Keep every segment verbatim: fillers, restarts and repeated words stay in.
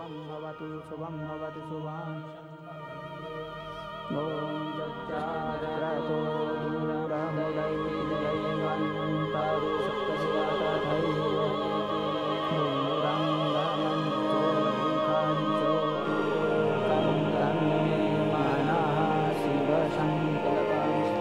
शुभं भवतु शुभं भवतु शुभम् ॐ जज्जातो दूरमुदैर्यैवन्तरु सप्तस्यातथैर्येति दूरं रमञ्चोऽधिकाञ्चोतिकन्दन्मे मनः शिवसङ्कल्पस्तु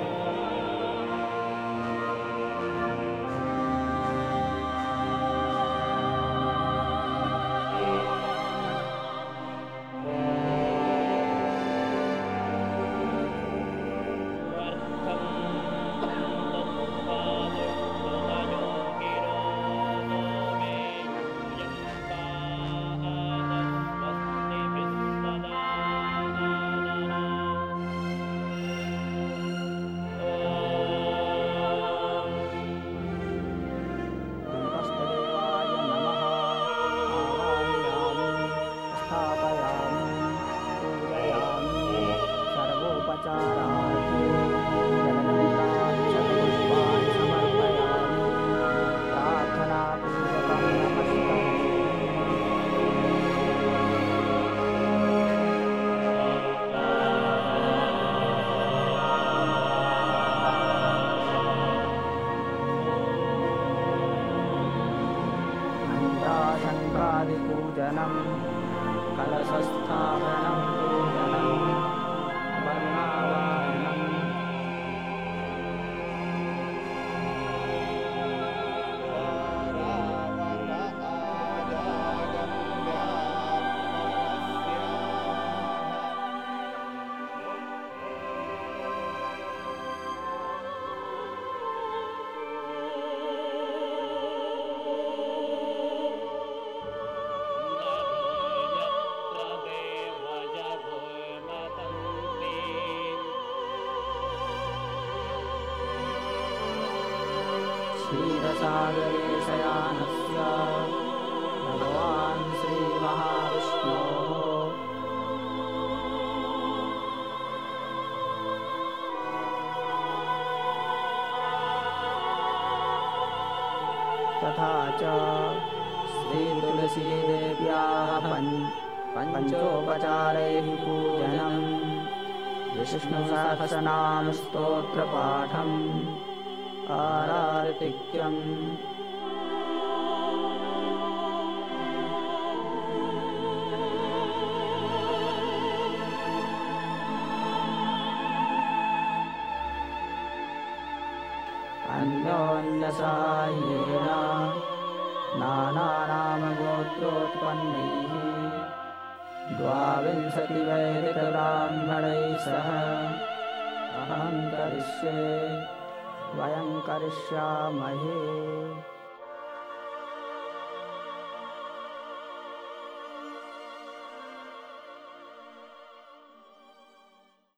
पूजनं कलशस्थापनं पूजनं वर्णावाहनं क्षीरसागरे शयानस्य भगवान् श्रीमहाविष्णोः तथा च श्रीतुलसीदेव्याः पञ्चोपचारैः पूजनं विष्णुसहस्रनामस्तोत्रपाठम् आरार्तिक्यम् अन्योन्यसाह्येन नानानामगोत्रोत्पन्नैः द्वाविंशतिवैदिकब्राह्मणैः सह अहं करिष्ये वयं करिष्यामहे।